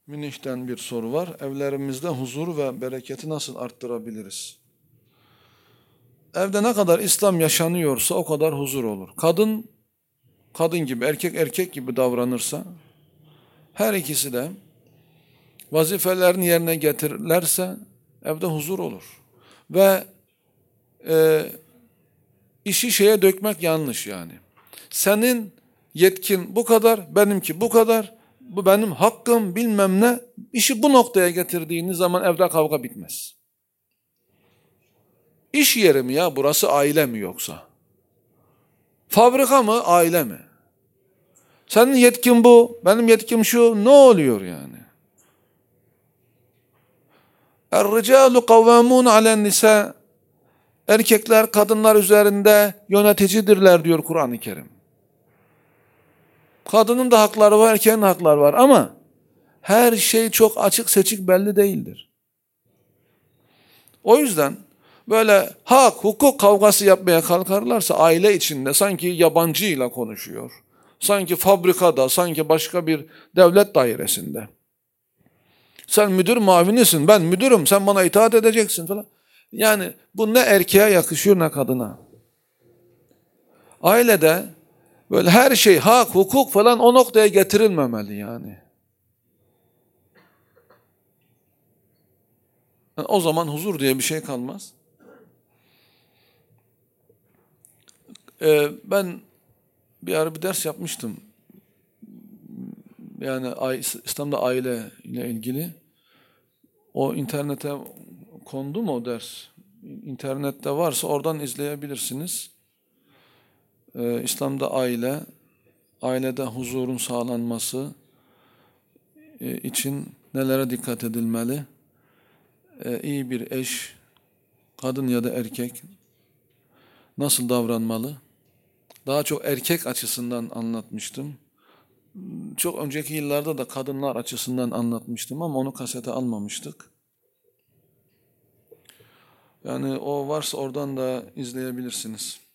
Münih'ten bir soru var. Evlerimizde huzur ve bereketi nasıl arttırabiliriz? Evde ne kadar İslam yaşanıyorsa o kadar huzur olur. Kadın kadın gibi, erkek erkek gibi davranırsa, her ikisi de vazifelerini yerine getirirlerse evde huzur olur. Ve e, işi şeye dökmek yanlış yani. Senin yetkin bu kadar, benimki bu kadar, bu benim hakkım bilmem ne. İşi bu noktaya getirdiğiniz zaman evde kavga bitmez. İş yeri mi ya burası, aile mi yoksa? Fabrika mı, aile mi? Senin yetkin bu, benim yetkim şu, ne oluyor yani? Er-ricalu kavvamun alen nisa. Erkekler kadınlar üzerinde yöneticidirler diyor Kur'an-ı Kerim. Kadının da hakları var, erkeğin de hakları var ama her şey çok açık seçik belli değildir. O yüzden böyle hak, hukuk kavgası yapmaya kalkarlarsa aile içinde sanki yabancıyla konuşuyor. Sanki fabrikada, sanki başka bir devlet dairesinde. Sen müdür muavinisin, ben müdürüm, sen bana itaat edeceksin falan. Yani bu ne erkeğe yakışıyor ne kadına. Ailede böyle her şey hak, hukuk falan o noktaya getirilmemeli yani. O zaman huzur diye bir şey kalmaz. Ben bir ara bir ders yapmıştım. Yani İslam'da aile ile ilgili. O internete kondu mu o ders? İnternette varsa oradan izleyebilirsiniz. İslam'da ailede huzurun sağlanması için nelere dikkat edilmeli? İyi bir eş, kadın ya da erkek nasıl davranmalı? Daha çok erkek açısından anlatmıştım. Çok önceki yıllarda da kadınlar açısından anlatmıştım ama onu kasete almamıştık. Yani o varsa oradan da izleyebilirsiniz.